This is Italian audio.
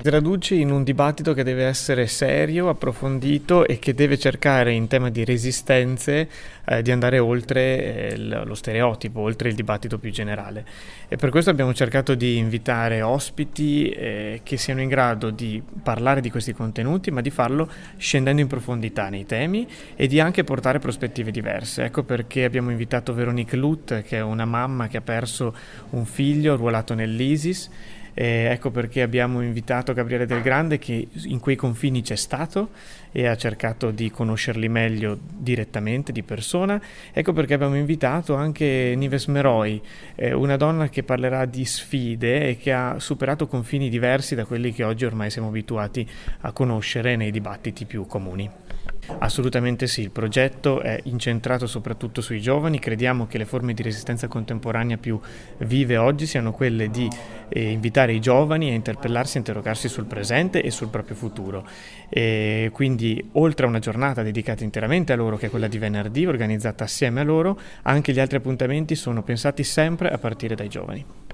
Si traduce in un dibattito che deve essere serio, approfondito e che deve cercare in tema di resistenze di andare oltre lo stereotipo, oltre il dibattito più generale. E per questo abbiamo cercato di invitare ospiti che siano in grado di parlare di questi contenuti, ma di farlo scendendo in profondità nei temi e di anche portare prospettive diverse. Ecco perché abbiamo invitato Veronique Lut, che è una mamma che ha perso un figlio arruolato nell'ISIS. Ecco perché abbiamo invitato Gabriele Del Grande, che in quei confini c'è stato e ha cercato di conoscerli meglio direttamente, di persona. Ecco perché abbiamo invitato anche Nives Meroi, una donna che parlerà di sfide e che ha superato confini diversi da quelli che oggi ormai siamo abituati a conoscere nei dibattiti più comuni. Assolutamente sì, il progetto è incentrato soprattutto sui giovani. Crediamo che le forme di resistenza contemporanea più vive oggi siano quelle di invitare i giovani a interpellarsi e interrogarsi sul presente e sul proprio futuro. E quindi, oltre a una giornata dedicata interamente a loro, che è quella di venerdì, organizzata assieme a loro, anche gli altri appuntamenti sono pensati sempre a partire dai giovani.